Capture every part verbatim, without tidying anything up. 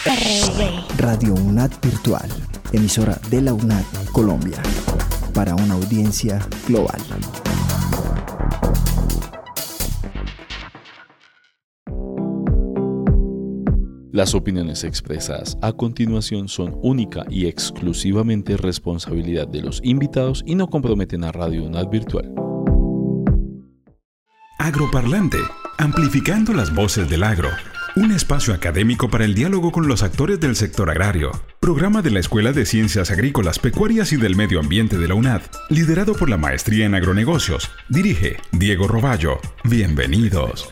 R V. Radio UNAD Virtual, emisora de la UNAD Colombia, para una audiencia global. Las opiniones expresadas a continuación son única y exclusivamente responsabilidad de los invitados y no comprometen a Radio UNAD Virtual. Agroparlante, amplificando las voces del agro. Un espacio académico para el diálogo con los actores del sector agrario. Programa de la Escuela de Ciencias Agrícolas, Pecuarias y del Medio Ambiente de la UNAD, liderado por la Maestría en Agronegocios. Dirige Diego Roballo. Bienvenidos.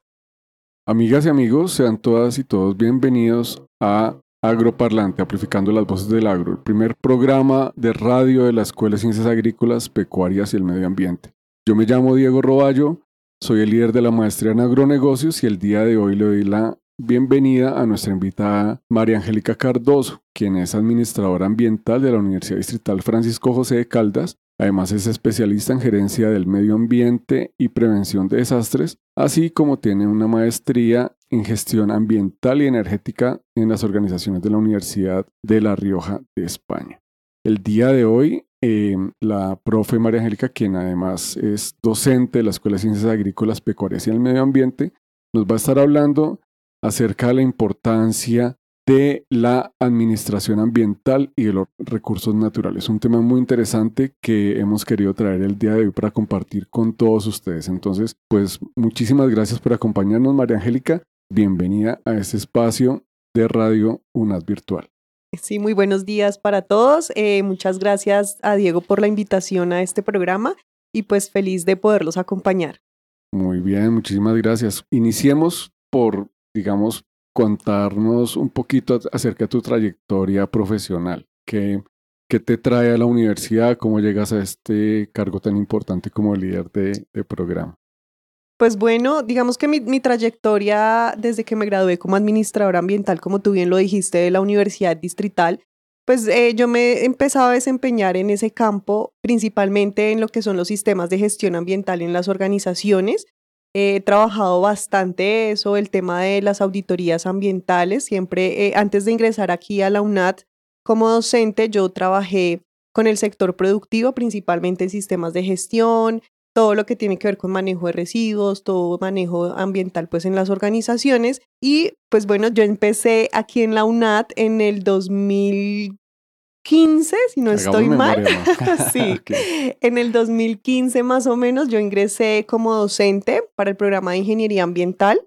Amigas y amigos, sean todas y todos bienvenidos a Agroparlante, amplificando las voces del agro, el primer programa de radio de la Escuela de Ciencias Agrícolas, Pecuarias y el Medio Ambiente. Yo me llamo Diego Roballo, soy el líder de la Maestría en Agronegocios y el día de hoy le doy la bienvenida a nuestra invitada María Angélica Cardoso, quien es administradora ambiental de la Universidad Distrital Francisco José de Caldas. Además es especialista en gerencia del medio ambiente y prevención de desastres, así como tiene una maestría en gestión ambiental y energética en las organizaciones de la Universidad de La Rioja de España. El día de hoy, eh, la profe María Angélica, quien además es docente de la Escuela de Ciencias Agrícolas, Pecuarias y el Medio Ambiente, nos va a estar hablando acerca de la importancia de la administración ambiental y de los recursos naturales. Un tema muy interesante que hemos querido traer el día de hoy para compartir con todos ustedes. Entonces, pues muchísimas gracias por acompañarnos, María Angélica. Bienvenida a este espacio de Radio UNAD Virtual. Sí, muy buenos días para todos. Eh, muchas gracias a Diego por la invitación a este programa y pues feliz de poderlos acompañar. Muy bien, muchísimas gracias. Iniciemos por, digamos, contarnos un poquito acerca de tu trayectoria profesional. ¿Qué, qué te trae a la universidad? ¿Cómo llegas a este cargo tan importante como líder de, de programa? Pues bueno, digamos que mi, mi trayectoria desde que me gradué como administradora ambiental, como tú bien lo dijiste, de la Universidad Distrital, pues eh, yo me he empezado a desempeñar en ese campo, principalmente en lo que son los sistemas de gestión ambiental en las organizaciones. He trabajado bastante eso, el tema de las auditorías ambientales. Siempre, eh, antes de ingresar aquí a la UNAD como docente, yo trabajé con el sector productivo, principalmente en sistemas de gestión, todo lo que tiene que ver con manejo de residuos, todo manejo ambiental pues en las organizaciones. Y pues bueno, yo empecé aquí en la UNAD en el dos mil quince, si no estoy mal. Sí, okay. En el dos mil quince más o menos yo ingresé como docente para el programa de ingeniería ambiental.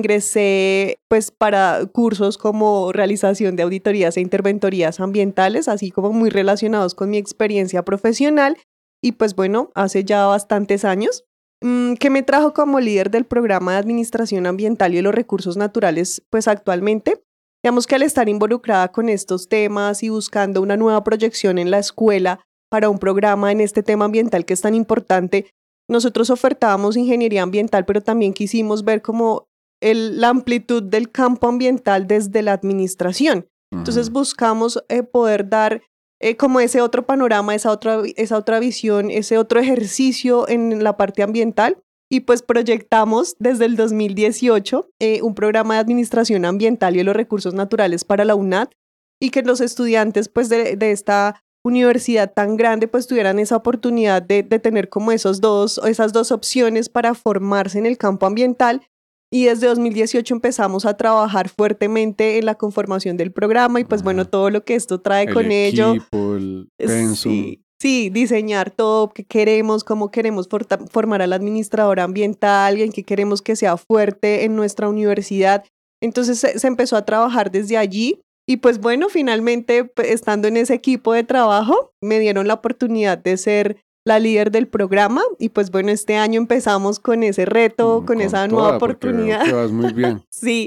Ingresé pues para cursos como realización de auditorías e interventorías ambientales, así como muy relacionados con mi experiencia profesional. Y pues bueno, hace ya bastantes años, mmm, que me trajo como líder del programa de administración ambiental y de los recursos naturales, pues actualmente. Digamos que al estar involucrada con estos temas y buscando una nueva proyección en la escuela para un programa en este tema ambiental que es tan importante, nosotros ofertábamos ingeniería ambiental, pero también quisimos ver como el, la amplitud del campo ambiental desde la administración. Uh-huh. Entonces buscamos eh, poder dar eh, como ese otro panorama, esa otra, esa otra visión, ese otro ejercicio en la parte ambiental. Y pues proyectamos desde el dos mil dieciocho eh, un programa de administración ambiental y de los recursos naturales para la UNAD y que los estudiantes pues de, de esta universidad tan grande pues tuvieran esa oportunidad de, de tener como esos dos, esas dos opciones para formarse en el campo ambiental. Y desde dos mil dieciocho empezamos a trabajar fuertemente en la conformación del programa y pues bueno, todo lo que esto trae el con ello. El equipo, el pensum. Sí. Sí, diseñar todo, qué queremos, cómo queremos for- formar al administrador ambiental, en qué queremos que sea fuerte en nuestra universidad. Entonces se, se empezó a trabajar desde allí y pues bueno, finalmente pues, estando en ese equipo de trabajo, me dieron la oportunidad de ser la líder del programa y pues bueno, este año empezamos con ese reto, con, con esa toda, nueva oportunidad. Te vas muy bien. Sí.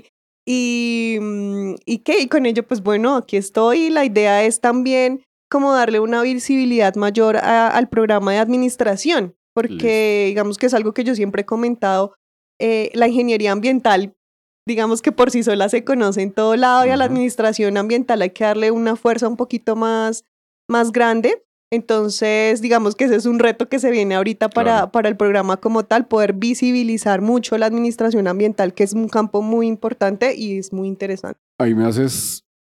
Y, y qué, y con ello pues bueno, aquí estoy. La idea es también como darle una visibilidad mayor a, al programa de administración, porque Listo. Digamos que es algo que yo siempre he comentado, eh, la ingeniería ambiental, digamos que por sí sola se conoce en todo lado uh-huh. y a la administración ambiental hay que darle una fuerza un poquito más, más grande. Entonces, digamos que ese es un reto que se viene ahorita para, claro. para el programa como tal, poder visibilizar mucho la administración ambiental, que es un campo muy importante y es muy interesante. Ahí me haces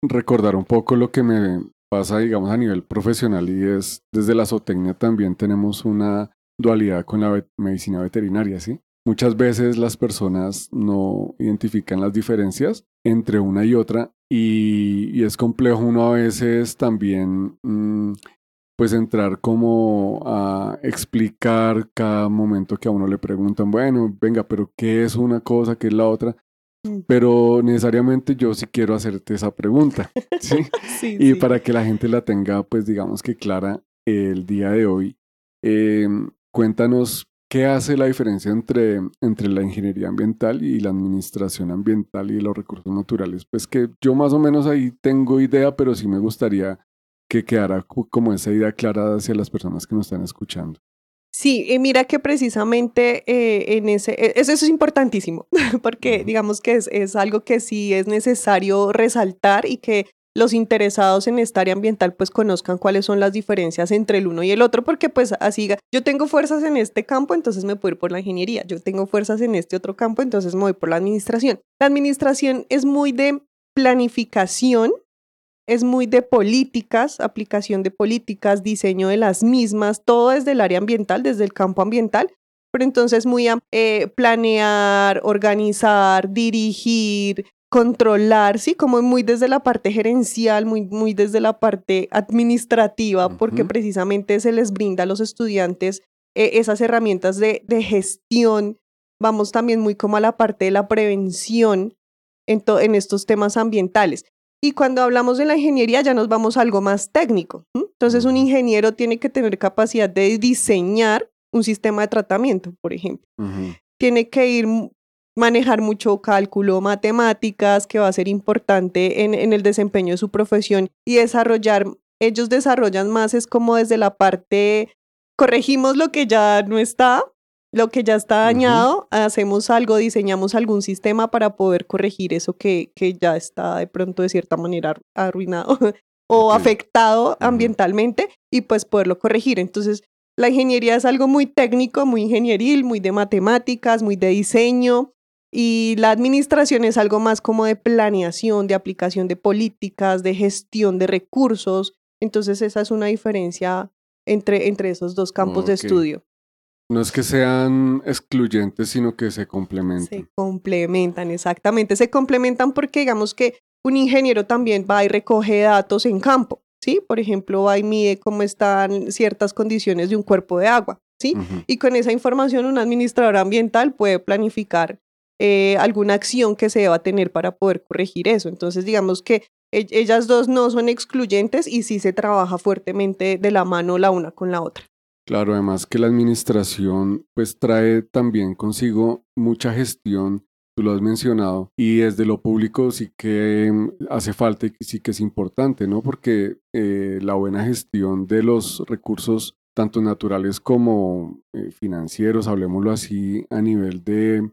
recordar un poco lo que me pasa, digamos, a nivel profesional, y es desde la zootecnia también tenemos una dualidad con la vet- medicina veterinaria, ¿sí? Muchas veces las personas no identifican las diferencias entre una y otra y, y es complejo uno a veces también mm, pues entrar como a explicar cada momento que a uno le preguntan, bueno, venga, pero ¿qué es una cosa, qué es la otra? Mm. Pero necesariamente yo sí quiero hacerte esa pregunta, ¿sí? Sí, Y sí. para que la gente la tenga, pues digamos que clara el día de hoy, eh, cuéntanos qué hace la diferencia entre, entre la ingeniería ambiental y la administración ambiental y los recursos naturales. Pues que yo más o menos ahí tengo idea, pero sí me gustaría que quedara cu- como esa idea clara hacia las personas que nos están escuchando. Sí, y mira que precisamente eh, en ese, e- eso, eso es importantísimo, porque Ujú. digamos que es, es algo que sí es necesario resaltar y que los interesados en esta área ambiental pues conozcan cuáles son las diferencias entre el uno y el otro, porque pues así, ga- yo tengo fuerzas en este campo, entonces me puedo ir por la ingeniería, yo tengo fuerzas en este otro campo, entonces me voy por la administración. La administración es muy de planificación, es muy de políticas, aplicación de políticas, diseño de las mismas, todo desde el área ambiental, desde el campo ambiental, pero entonces muy a eh, planear, organizar, dirigir, controlar, sí, como muy desde la parte gerencial, muy, muy desde la parte administrativa, porque Ujú. precisamente se les brinda a los estudiantes eh, esas herramientas de, de gestión. Vamos también muy como a la parte de la prevención en, to- en estos temas ambientales. Y cuando hablamos de la ingeniería ya nos vamos a algo más técnico. ¿M? Entonces un Ujú. ingeniero tiene que tener capacidad de diseñar un sistema de tratamiento, por ejemplo. Ujú. Tiene que ir mu- manejar mucho cálculo, matemáticas, que va a ser importante en, en el desempeño de su profesión y desarrollar, ellos desarrollan más es como desde la parte, corregimos lo que ya no está, lo que ya está Ujú. dañado, hacemos algo, diseñamos algún sistema para poder corregir eso que, que ya está de pronto de cierta manera arruinado o Ok. afectado Ujú. ambientalmente y pues poderlo corregir. Entonces, la ingeniería es algo muy técnico, muy ingenieril, muy de matemáticas, muy de diseño, y la administración es algo más como de planeación, de aplicación de políticas, de gestión de recursos. Entonces esa es una diferencia entre, entre esos dos campos de Ok. estudio. No es que sean excluyentes, sino que se Se complementan. complementan, exactamente. Se complementan porque digamos que un ingeniero también va y recoge datos en campo, ¿sí? Por ejemplo, va y mide cómo están ciertas condiciones de un cuerpo de agua, ¿sí? Ujú. Y con esa información un administrador ambiental puede planificar eh, alguna acción que se deba tener para poder corregir eso. Entonces, digamos que e- ellas dos no son excluyentes y sí se trabaja fuertemente de la mano la una con la otra. Claro, además que la administración pues trae también consigo mucha gestión, tú lo has mencionado, y desde lo público sí que mm, hace falta y que sí que es importante, ¿no? Porque eh, la buena gestión de los recursos, tanto naturales como eh, financieros, hablemoslo así, a nivel de,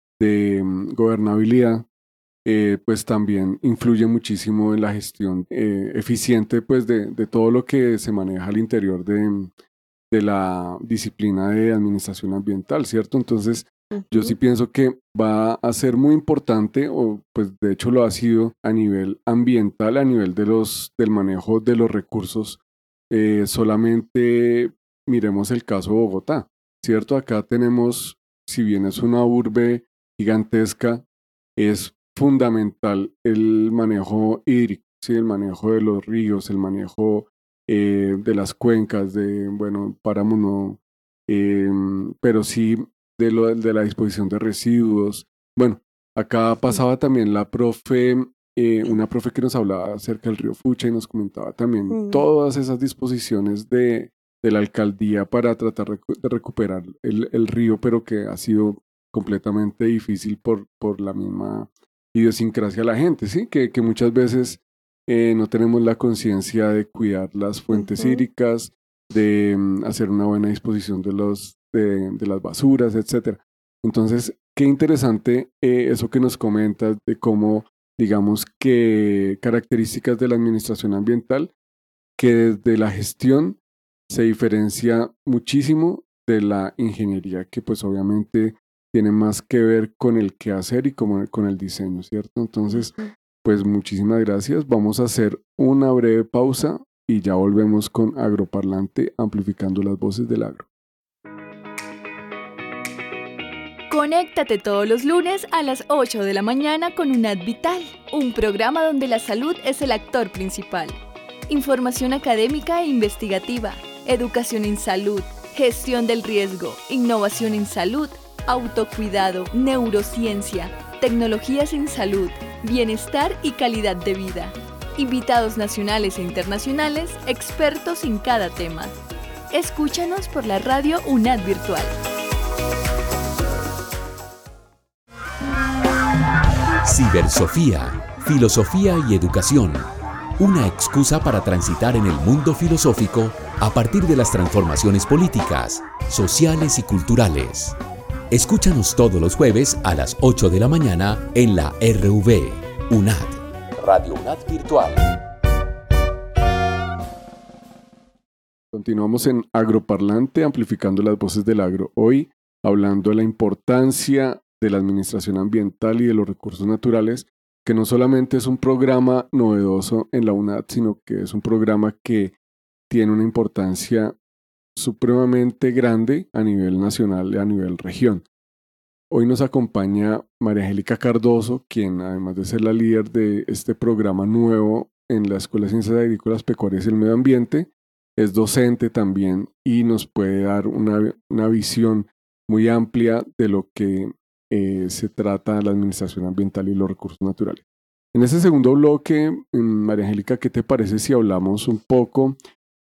de mm, gobernabilidad, eh, pues también influye muchísimo en la gestión eh, eficiente pues de, de todo lo que se maneja al interior de de la disciplina de administración ambiental, ¿cierto? Entonces, yo sí Ujú. pienso que va a ser muy importante, o pues de hecho lo ha sido a nivel ambiental, a nivel de los, del manejo de los recursos. Eh, solamente miremos el caso de Bogotá, ¿cierto? Acá tenemos, si bien es una urbe gigantesca, es fundamental el manejo hídrico, ¿sí? El manejo de los ríos, el manejo eh, de las cuencas, de, bueno, páramo no, em, pero sí de, lo, de la disposición de residuos. Bueno, acá Mm. pasaba también la profe, eh, una profe que nos hablaba acerca del río Fucha y nos comentaba también Mm. todas esas disposiciones de, de la alcaldía para tratar recu- de recuperar el, el río, pero que ha sido completamente difícil por, por la misma idiosincrasia de la gente, ¿sí? Que, que muchas veces eh, no tenemos la conciencia de cuidar las fuentes Ujú. hídricas, de mm, hacer una buena disposición de, los, de, de las basuras, etcétera. Entonces, qué interesante eh, eso que nos comentas de cómo, digamos, que características de la administración ambiental que desde la gestión se diferencia muchísimo de la ingeniería, que pues obviamente tiene más que ver con el qué hacer y como, con el diseño, ¿cierto? Entonces, Ujú. Pues muchísimas gracias. Vamos a hacer una breve pausa y ya volvemos con Agroparlante, amplificando las voces del agro. Conéctate todos los lunes a las ocho de la mañana con UNAD Vital, un programa donde la salud es el actor principal. Información académica e investigativa, educación en salud, gestión del riesgo, innovación en salud, autocuidado, neurociencia, tecnologías en salud, bienestar y calidad de vida. Invitados nacionales e internacionales, expertos en cada tema. Escúchanos por la radio UNAD Virtual. Cibersofía, filosofía y educación. Una excusa para transitar en el mundo filosófico a partir de las transformaciones políticas, sociales y culturales. Escúchanos todos los jueves a las ocho de la mañana en la R V, UNAD, Radio UNAD Virtual. Continuamos en Agroparlante, amplificando las voces del agro. Hoy hablando de la importancia de la administración ambiental y de los recursos naturales, que no solamente es un programa novedoso en la UNAD, sino que es un programa que tiene una importancia supremamente grande a nivel nacional y a nivel región. Hoy nos acompaña María Angélica Cardoso, quien además de ser la líder de este programa nuevo en la Escuela de Ciencias Agrícolas, Pecuarias y el Medio Ambiente, es docente también y nos puede dar una, una visión muy amplia de lo que eh, se trata de la administración ambiental y los recursos naturales. En este segundo bloque, María Angélica, ¿qué te parece si hablamos un poco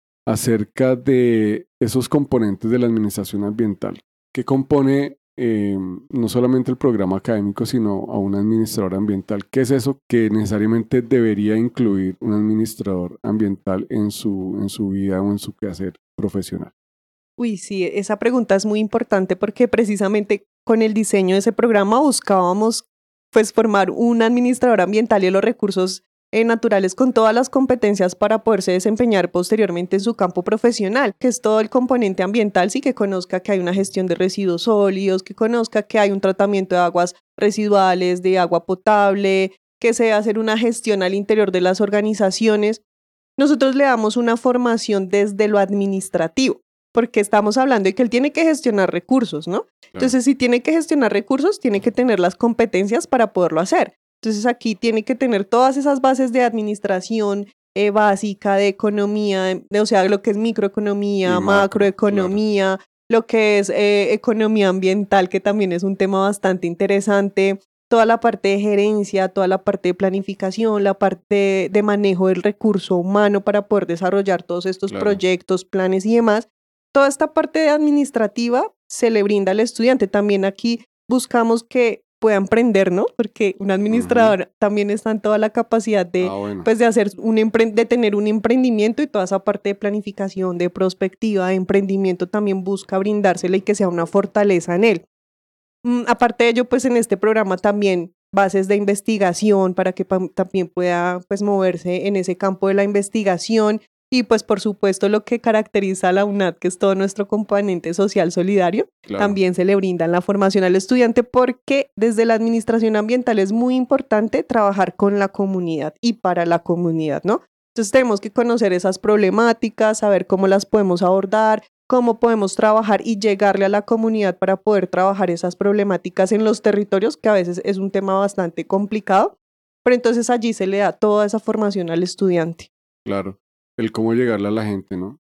acerca de esos componentes de la administración ambiental? ¿Qué compone eh, no solamente el programa académico, sino a un administrador ambiental? ¿Qué es eso que necesariamente debería incluir un administrador ambiental en su, en su vida o en su quehacer profesional? Uy, sí, esa pregunta es muy importante porque precisamente con el diseño de ese programa buscábamos pues formar un administrador ambiental y de los recursos eh, naturales con todas las competencias para poderse desempeñar posteriormente en su campo profesional, que es todo el componente ambiental, sí, que conozca que hay una gestión de residuos sólidos, que conozca que hay un tratamiento de aguas residuales, de agua potable, que se hacer una gestión al interior de las organizaciones. Nosotros le damos una formación desde lo administrativo, porque estamos hablando de que él tiene que gestionar recursos, ¿no? Claro. Entonces, si tiene que gestionar recursos, tiene que tener las competencias para poderlo hacer. Entonces, aquí tiene que tener todas esas bases de administración eh, básica, de economía, de, o sea, lo que es microeconomía, macro, macroeconomía, claro. Lo que es eh, economía ambiental, que también es un tema bastante interesante, toda la parte de gerencia, toda la parte de planificación, la parte de manejo del recurso humano para poder desarrollar todos estos claro. proyectos, planes y demás. Toda esta parte administrativa se le brinda al estudiante. También aquí buscamos que pueda emprender, ¿no? Porque un administrador uh-huh. también está en toda la capacidad de, ah, bueno. pues, de, hacer un empre- de tener un emprendimiento, y toda esa parte de planificación, de prospectiva, de emprendimiento también busca brindársela y que sea una fortaleza en él. Mm, aparte de ello, pues en este programa también bases de investigación para que pa- también pueda pues, moverse en ese campo de la investigación. Y pues por supuesto lo que caracteriza a la UNAD, que es todo nuestro componente social solidario, claro. también se le brinda la formación al estudiante, porque desde la administración ambiental es muy importante trabajar con la comunidad y para la comunidad, ¿no? Entonces tenemos que conocer esas problemáticas, saber cómo las podemos abordar, cómo podemos trabajar y llegarle a la comunidad para poder trabajar esas problemáticas en los territorios, que a veces es un tema bastante complicado, pero entonces allí se le da toda esa formación al estudiante. Claro. El cómo llegarle a la gente, ¿no?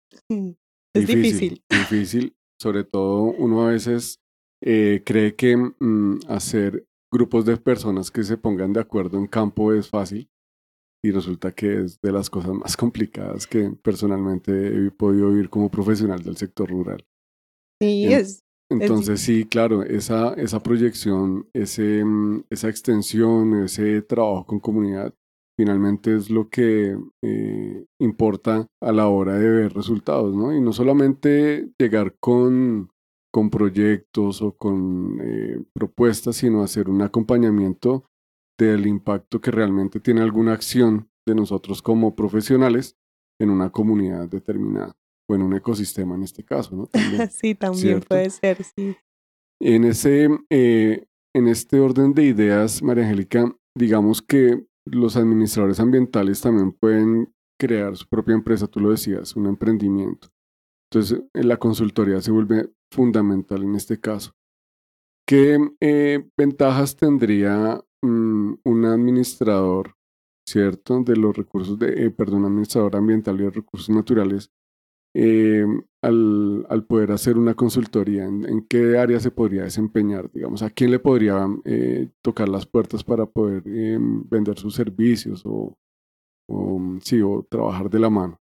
Es difícil. Difícil, difícil. Sobre todo uno a veces eh, cree que mm, hacer grupos de personas que se pongan de acuerdo en campo es fácil, y resulta que es de las cosas más complicadas que personalmente he podido vivir como profesional del sector rural. Sí, en, es. Entonces es... sí, claro, esa, esa proyección, ese, esa extensión, ese trabajo con comunidad, finalmente es lo que eh, importa a la hora de ver resultados, ¿no? Y no solamente llegar con, con proyectos o con eh, propuestas, sino hacer un acompañamiento del impacto que realmente tiene alguna acción de nosotros como profesionales en una comunidad determinada, o en un ecosistema en este caso, ¿no? También, sí, también ¿cierto? Puede ser, sí. En, ese, eh, en este orden de ideas, María Angélica, digamos que los administradores ambientales también pueden crear su propia empresa, tú lo decías, un emprendimiento. Entonces, la consultoría se vuelve fundamental en este caso. ¿Qué eh, ventajas tendría um, un administrador, cierto, de los recursos, de, eh, perdón, administrador ambiental y de recursos naturales eh, al, al poder hacer una consultoría? ¿En, en qué área se podría desempeñar? Digamos, ¿a quién le podría eh, tocar las puertas para poder eh, vender sus servicios o, o, sí, o trabajar de la mano?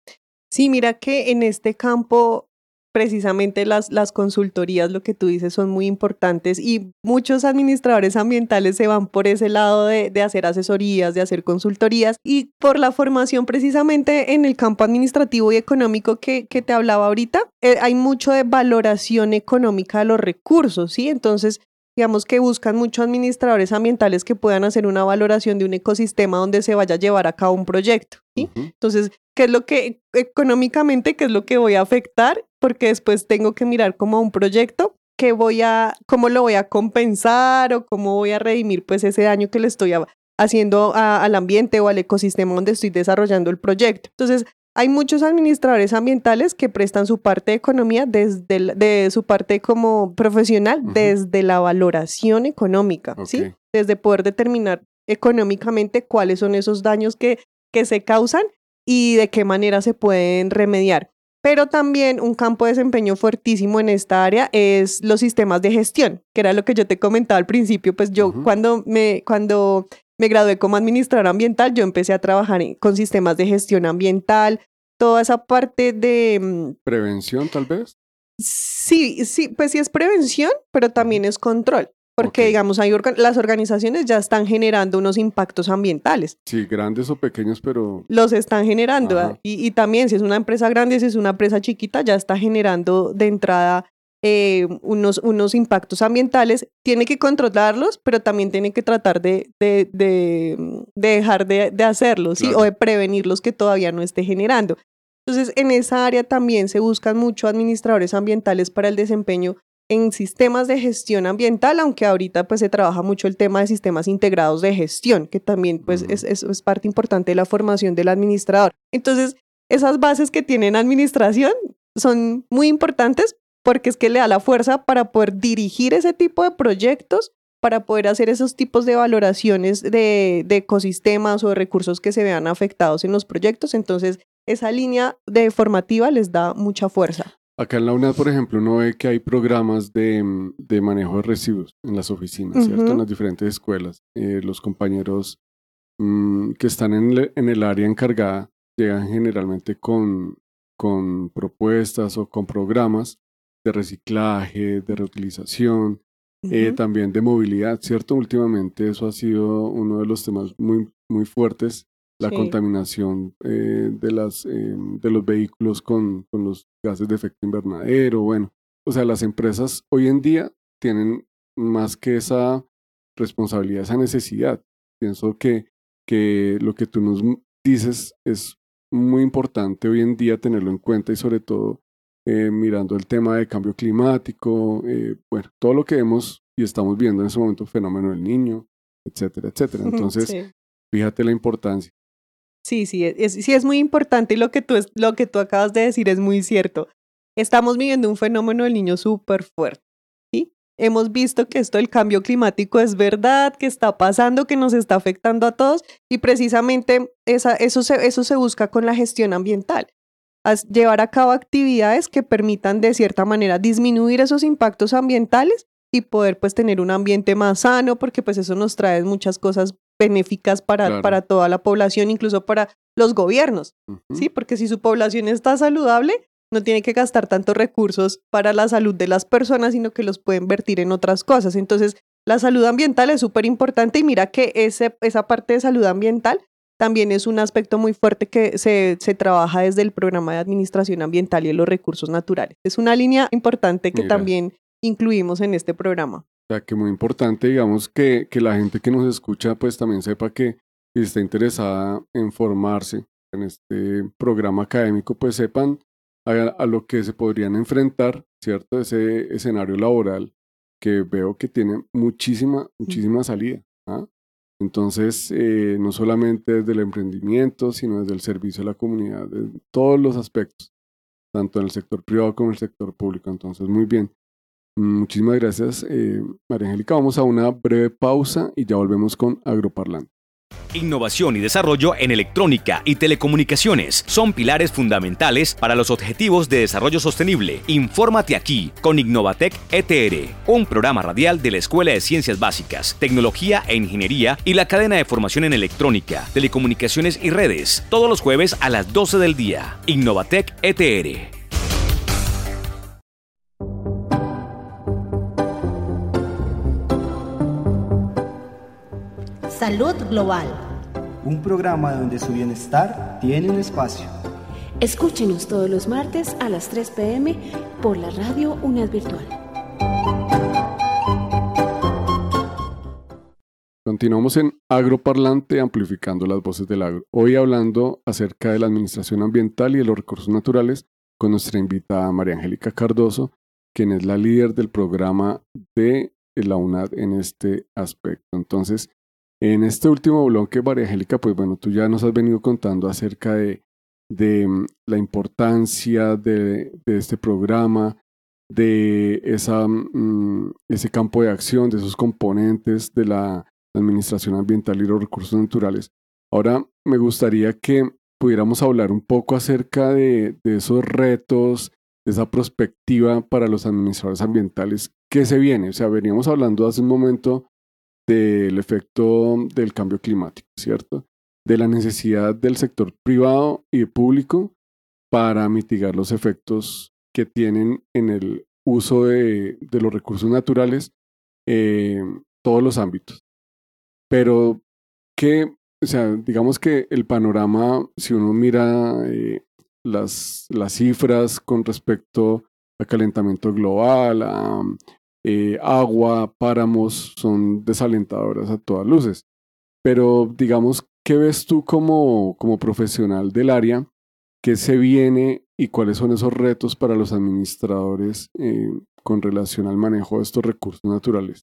Sí, mira que en este campo precisamente las, las consultorías, lo que tú dices, son muy importantes y muchos administradores ambientales se van por ese lado de, de hacer asesorías, de hacer consultorías y por la formación precisamente en el campo administrativo y económico que, que te hablaba ahorita, eh, hay mucho de valoración económica de los recursos, ¿sí? Entonces, digamos que buscan muchos administradores ambientales que puedan hacer una valoración de un ecosistema donde se vaya a llevar a cabo un proyecto, ¿sí? Uh-huh. Entonces, ¿qué es lo que económicamente, qué es lo que voy a afectar? Porque después tengo que mirar como un proyecto, que voy a, cómo lo voy a compensar o cómo voy a redimir pues ese daño que le estoy a, haciendo a, al ambiente o al ecosistema donde estoy desarrollando el proyecto. Entonces, hay muchos administradores ambientales que prestan su parte de economía desde el, de su parte como profesional, uh-huh. desde la valoración económica, okay. ¿sí? Desde poder determinar económicamente cuáles son esos daños que, que se causan y de qué manera se pueden remediar. Pero también un campo de desempeño fuertísimo en esta área es los sistemas de gestión, que era lo que yo te comentaba al principio. Pues yo uh-huh. cuando, me, cuando me gradué como administradora ambiental, yo empecé a trabajar en, con sistemas de gestión ambiental, toda esa parte de... ¿Prevención tal vez? Sí, sí, pues sí es prevención, pero también es control. Porque, okay. digamos, hay orga- las organizaciones ya están generando unos impactos ambientales. Sí, grandes o pequeños, pero... Los están generando. ¿eh? Y, y también, si es una empresa grande, si es una empresa chiquita, ya está generando de entrada eh, unos, unos impactos ambientales. Tiene que controlarlos, pero también tiene que tratar de, de, de, de dejar de, de hacerlos, ¿sí? Claro. O de prevenir los que todavía no esté generando. Entonces, en esa área también se buscan mucho administradores ambientales para el desempeño en sistemas de gestión ambiental, aunque ahorita pues se trabaja mucho el tema de sistemas integrados de gestión, que también pues uh-huh. es, es, es parte importante de la formación del administrador. Entonces, esas bases que tienen administración son muy importantes porque es que le da la fuerza para poder dirigir ese tipo de proyectos, para poder hacer esos tipos de valoraciones de, de ecosistemas o de recursos que se vean afectados en los proyectos. Entonces, esa línea de formativa les da mucha fuerza. Acá en la UNAD, por ejemplo, uno ve que hay programas de, de manejo de residuos en las oficinas, uh-huh. ¿cierto? En las diferentes escuelas. Eh, los compañeros mmm, que están en, le, en el área encargada llegan generalmente con, con propuestas o con programas de reciclaje, de reutilización, uh-huh. eh, también de movilidad, ¿cierto? Últimamente eso ha sido uno de los temas muy, muy fuertes. La sí. contaminación eh, de, las, eh, de los vehículos con, con los gases de efecto invernadero, bueno, o sea, las empresas hoy en día tienen más que esa responsabilidad, esa necesidad. Pienso que, que lo que tú nos dices es muy importante hoy en día tenerlo en cuenta y sobre todo eh, mirando el tema de cambio climático, eh, bueno, todo lo que vemos y estamos viendo en ese momento, fenómeno del Niño, etcétera, etcétera. Entonces, sí. fíjate la importancia. Sí, sí es, sí, es muy importante y lo que, tú es, lo que tú acabas de decir es muy cierto. Estamos viviendo un fenómeno del Niño súper fuerte, ¿sí? Hemos visto que esto del cambio climático es verdad, que está pasando, que nos está afectando a todos y precisamente esa, eso, se, eso se busca con la gestión ambiental. As, llevar a cabo actividades que permitan de cierta manera disminuir esos impactos ambientales y poder pues tener un ambiente más sano porque pues eso nos trae muchas cosas benéficas para, claro. para toda la población, incluso para los gobiernos, uh-huh. ¿sí? Porque si su población está saludable, no tiene que gastar tantos recursos para la salud de las personas, sino que los puede invertir en otras cosas. Entonces, la salud ambiental es súper importante y mira que ese, esa parte de salud ambiental también es un aspecto muy fuerte que se, se trabaja desde el programa de administración ambiental y de los recursos naturales. Es una línea importante que mira. también incluimos en este programa. O sea, que muy importante, digamos, que, que la gente que nos escucha pues también sepa que si está interesada en formarse en este programa académico, pues sepan a, a lo que se podrían enfrentar, ¿cierto? Ese escenario laboral que veo que tiene muchísima, muchísima salida. ¿ah? Entonces, eh, no solamente desde el emprendimiento, sino desde el servicio a la comunidad, en todos los aspectos, tanto en el sector privado como en el sector público. Entonces, muy bien. Muchísimas gracias, eh, María Angélica. Vamos a una breve pausa y ya volvemos con Agroparlante. Innovación y desarrollo en electrónica y telecomunicaciones son pilares fundamentales para los objetivos de desarrollo sostenible. Infórmate aquí con Innovatec E T R, un programa radial de la Escuela de Ciencias Básicas, Tecnología e Ingeniería y la cadena de formación en electrónica, telecomunicaciones y redes, todos los jueves a las doce del día. Innovatec E T R. Salud Global. Un programa donde su bienestar tiene un espacio. Escúchenos todos los martes a las tres pe eme por la radio UNAD Virtual. Continuamos en Agroparlante, amplificando las voces del agro. Hoy hablando acerca de la administración ambiental y de los recursos naturales con nuestra invitada María Angélica Cardoso, quien es la líder del programa de la UNAD en este aspecto. Entonces, en este último bloque, María Angélica, pues bueno, tú ya nos has venido contando acerca de, de um, la importancia de, de este programa, de esa, um, ese campo de acción, de esos componentes de la administración ambiental y los recursos naturales. Ahora me gustaría que pudiéramos hablar un poco acerca de, de esos retos, de esa perspectiva para los administradores ambientales que se viene. O sea, veníamos hablando hace un momento del efecto del cambio climático, ¿cierto? De la necesidad del sector privado y público para mitigar los efectos que tienen en el uso de, de los recursos naturales en eh, todos los ámbitos. Pero que, o sea, digamos que el panorama, si uno mira eh, las, las cifras con respecto al calentamiento global, a Eh, agua, páramos, son desalentadoras a todas luces. Pero digamos, ¿qué ves tú como, como profesional del área? ¿Qué se viene y cuáles son esos retos para los administradores eh, con relación al manejo de estos recursos naturales?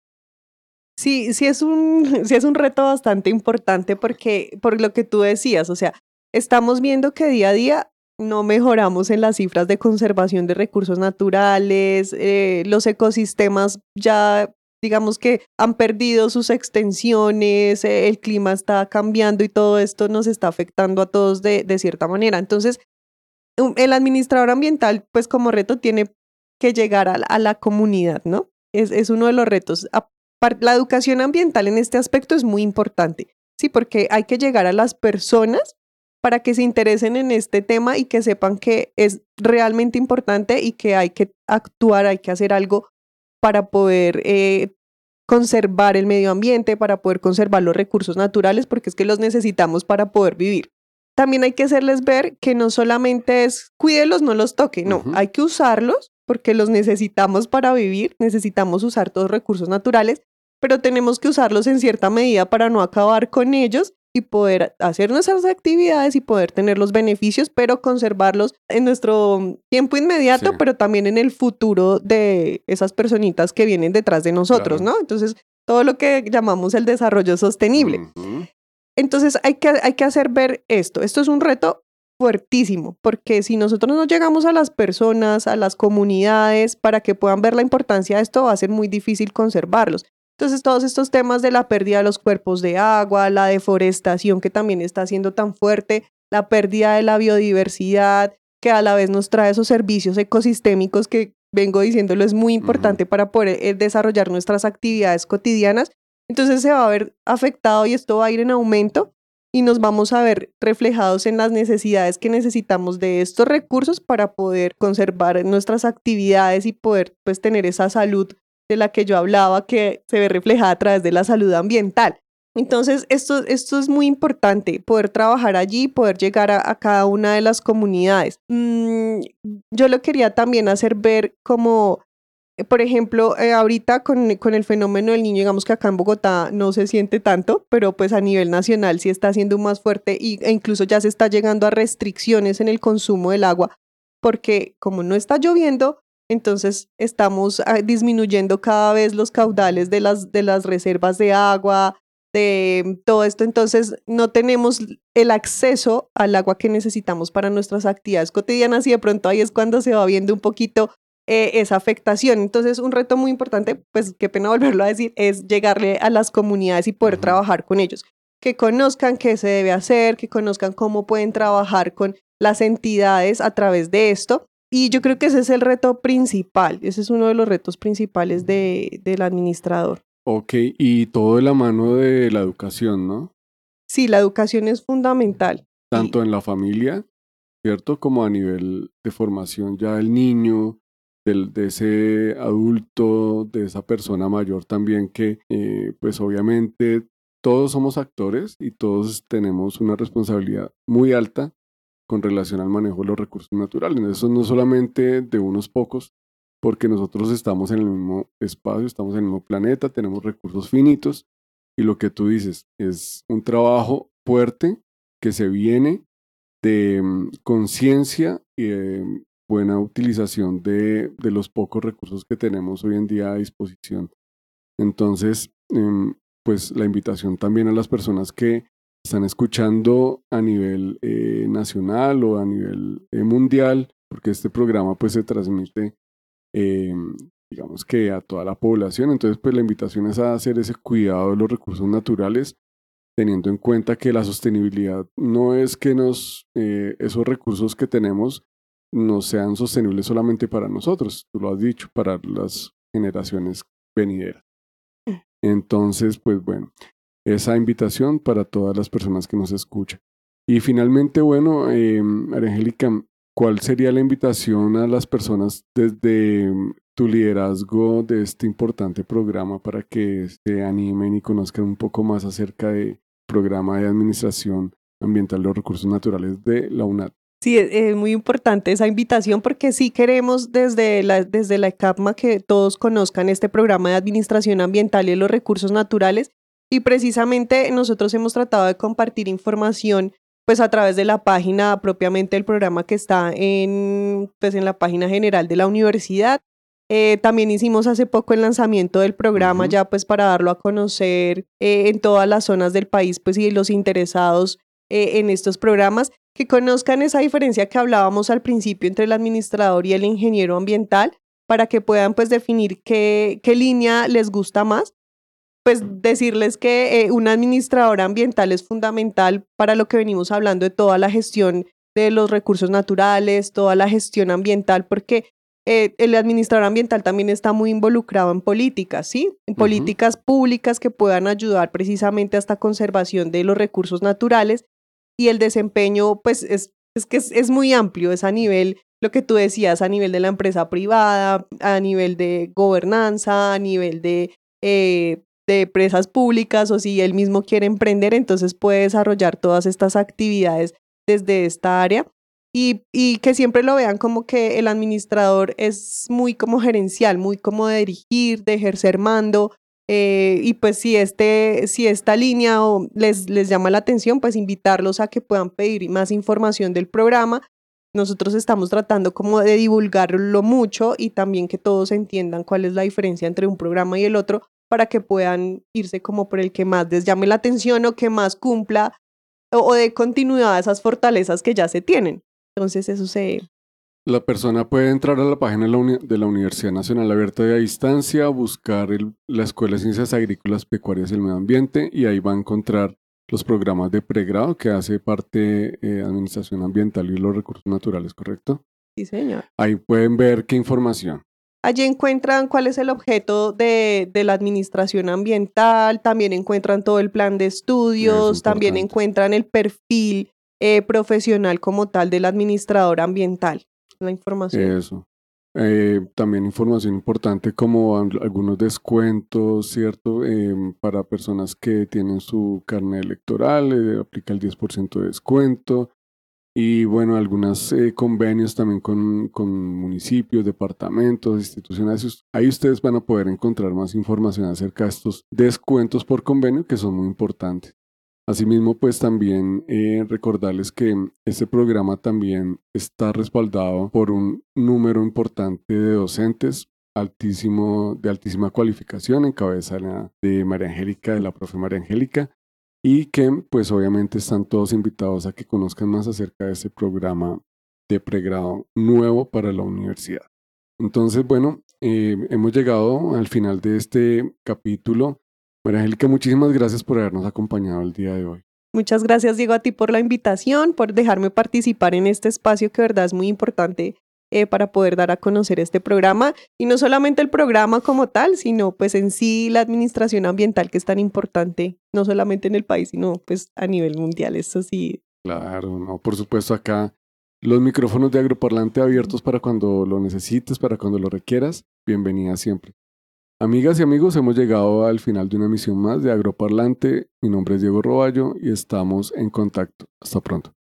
Sí, sí es un, sí es un reto bastante importante porque, por lo que tú decías, o sea, estamos viendo que día a día no mejoramos en las cifras de conservación de recursos naturales, eh, los ecosistemas ya, digamos que han perdido sus extensiones, eh, el clima está cambiando y todo esto nos está afectando a todos de, de cierta manera. Entonces, un, el administrador ambiental, pues como reto tiene que llegar a, a la comunidad, ¿no? Es, es uno de los retos. A, la educación ambiental en este aspecto es muy importante, ¿sí? Porque hay que llegar a las personas para que se interesen en este tema y que sepan que es realmente importante y que hay que actuar, hay que hacer algo para poder eh, conservar el medio ambiente, para poder conservar los recursos naturales, porque es que los necesitamos para poder vivir. También hay que hacerles ver que no solamente es cuídelos, no los toque, no, uh-huh. Hay que usarlos porque los necesitamos para vivir, necesitamos usar todos los recursos naturales, pero tenemos que usarlos en cierta medida para no acabar con ellos y poder hacer nuestras actividades y poder tener los beneficios, pero conservarlos en nuestro tiempo inmediato, sí. Pero también en el futuro de esas personitas que vienen detrás de nosotros, claro. ¿No? Entonces, todo lo que llamamos el desarrollo sostenible. Uh-huh. Entonces, hay que, hay que hacer ver esto. Esto es un reto fuertísimo, porque si nosotros no llegamos a las personas, a las comunidades, para que puedan ver la importancia de esto, va a ser muy difícil conservarlos. Entonces, todos estos temas de la pérdida de los cuerpos de agua, la deforestación que también está siendo tan fuerte, la pérdida de la biodiversidad, que a la vez nos trae esos servicios ecosistémicos que vengo diciéndolo es muy importante uh-huh. para poder eh, desarrollar nuestras actividades cotidianas. Entonces, se va a ver afectado y esto va a ir en aumento y nos vamos a ver reflejados en las necesidades que necesitamos de estos recursos para poder conservar nuestras actividades y poder pues tener esa salud de la que yo hablaba, que se ve reflejada a través de la salud ambiental. Entonces, esto, esto es muy importante, poder trabajar allí, poder llegar a, a cada una de las comunidades. Mm, yo lo quería también hacer ver como, eh, por ejemplo, eh, ahorita con, con el fenómeno del niño, digamos que acá en Bogotá no se siente tanto, pero pues a nivel nacional sí está siendo más fuerte y, e incluso ya se está llegando a restricciones en el consumo del agua, porque como no está lloviendo, entonces estamos disminuyendo cada vez los caudales de las, de las reservas de agua, de todo esto, entonces no tenemos el acceso al agua que necesitamos para nuestras actividades cotidianas y de pronto ahí es cuando se va viendo un poquito eh, esa afectación. Entonces un reto muy importante, pues qué pena volverlo a decir, es llegarle a las comunidades y poder uh-huh. trabajar con ellos, que conozcan qué se debe hacer, que conozcan cómo pueden trabajar con las entidades a través de esto. Y yo creo que ese es el reto principal, ese es uno de los retos principales de, del administrador. Ok, y todo de la mano de la educación, ¿no? Sí, la educación es fundamental. Tanto sí. en la familia, ¿cierto? Como a nivel de formación ya del niño, del, de ese adulto, de esa persona mayor también que, eh, pues obviamente todos somos actores y todos tenemos una responsabilidad muy alta con relación al manejo de los recursos naturales. Eso no solamente de unos pocos, porque nosotros estamos en el mismo espacio, estamos en el mismo planeta, tenemos recursos finitos y lo que tú dices es un trabajo fuerte que se viene de um, conciencia y de um, buena utilización de, de los pocos recursos que tenemos hoy en día a disposición. Entonces, um, pues la invitación también a las personas que están escuchando a nivel eh, nacional o a nivel eh, mundial, porque este programa pues se transmite Eh, digamos que a toda la población, entonces pues la invitación es a hacer ese cuidado de los recursos naturales, teniendo en cuenta que la sostenibilidad no es que nos, eh, esos recursos que tenemos no sean sostenibles solamente para nosotros, tú lo has dicho, para las generaciones venideras. Entonces pues bueno, esa invitación para todas las personas que nos escuchan. Y finalmente, bueno, eh, María Angélica, ¿cuál sería la invitación a las personas desde tu liderazgo de este importante programa para que se animen y conozcan un poco más acerca del programa de administración ambiental de los recursos naturales de la UNAD? Sí, es muy importante esa invitación porque sí queremos desde la, desde la ECAPMA que todos conozcan este programa de administración ambiental y de los recursos naturales y precisamente nosotros hemos tratado de compartir información pues a través de la página propiamente del programa que está en, pues, en la página general de la universidad. Eh, también hicimos hace poco el lanzamiento del programa uh-huh. ya pues para darlo a conocer eh, en todas las zonas del país pues y los interesados eh, en estos programas, que conozcan esa diferencia que hablábamos al principio entre el administrador y el ingeniero ambiental para que puedan pues definir qué, qué línea les gusta más. Pues decirles que eh, un administrador ambiental es fundamental para lo que venimos hablando de toda la gestión de los recursos naturales, toda la gestión ambiental, porque eh, el administrador ambiental también está muy involucrado en políticas, ¿sí? En uh-huh. políticas públicas que puedan ayudar precisamente a esta conservación de los recursos naturales y el desempeño, pues es, es que es, es muy amplio, es a nivel, lo que tú decías, a nivel de la empresa privada, a nivel de gobernanza, a nivel de... Eh, de empresas públicas o si él mismo quiere emprender, entonces puede desarrollar todas estas actividades desde esta área y, y que siempre lo vean como que el administrador es muy como gerencial, muy como de dirigir, de ejercer mando eh, y pues si, este, si esta línea o les, les llama la atención, pues invitarlos a que puedan pedir más información del programa. Nosotros estamos tratando como de divulgarlo mucho y también que todos entiendan cuál es la diferencia entre un programa y el otro, para que puedan irse como por el que más les llame la atención o que más cumpla o, o de continuidad esas fortalezas que ya se tienen. Entonces eso se... La persona puede entrar a la página de la, Uni- de la Universidad Nacional Abierta de Distancia, buscar el, la Escuela de Ciencias Agrícolas, Pecuarias y el Medio Ambiente y ahí va a encontrar los programas de pregrado que hace parte de eh, Administración Ambiental y los Recursos Naturales, ¿correcto? Sí, señor. Ahí pueden ver qué información. Allí encuentran cuál es el objeto de, de la administración ambiental, también encuentran todo el plan de estudios, también encuentran el perfil eh, profesional como tal del administrador ambiental, la información. Eso. Eh, también información importante como algunos descuentos, ¿cierto? Eh, para personas que tienen su carnet electoral, eh, aplica el diez por ciento de descuento. Y bueno, algunos eh, convenios también con, con municipios, departamentos, instituciones. Ahí ustedes van a poder encontrar más información acerca de estos descuentos por convenio que son muy importantes. Asimismo, pues también eh, recordarles que este programa también está respaldado por un número importante de docentes altísimo, de altísima cualificación en cabeza de, la, de María Angélica, de la profe María Angélica, y que pues obviamente están todos invitados a que conozcan más acerca de este programa de pregrado nuevo para la universidad. Entonces, bueno, eh, hemos llegado al final de este capítulo. María Angélica, muchísimas gracias por habernos acompañado el día de hoy. Muchas gracias, Diego, a ti por la invitación, por dejarme participar en este espacio que de verdad es muy importante eh, para poder dar a conocer este programa. Y no solamente el programa como tal, sino pues en sí la administración ambiental, que es tan importante, no solamente en el país, sino pues a nivel mundial. Eso sí. Claro, no, por supuesto acá los micrófonos de Agroparlante abiertos para cuando lo necesites, para cuando lo requieras. Bienvenida siempre. Amigas y amigos, hemos llegado al final de una emisión más de Agroparlante. Mi nombre es Diego Roballo y estamos en contacto. Hasta pronto.